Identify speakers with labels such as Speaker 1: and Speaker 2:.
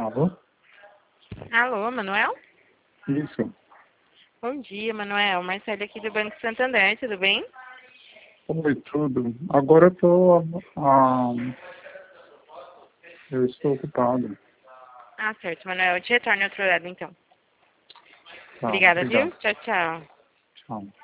Speaker 1: Alô?
Speaker 2: Alô, Manuel?
Speaker 1: Isso.
Speaker 2: Bom dia, Manuel. Marcelo aqui do Banco Santander, tudo bem?
Speaker 1: Oi, tudo. Agora eu estou ocupado.
Speaker 2: Ah, certo, Manuel. Eu te retorno outro horário, então.
Speaker 1: Tá,
Speaker 2: Obrigada, viu?
Speaker 1: obrigado.
Speaker 2: Tchau, tchau.
Speaker 1: Tchau.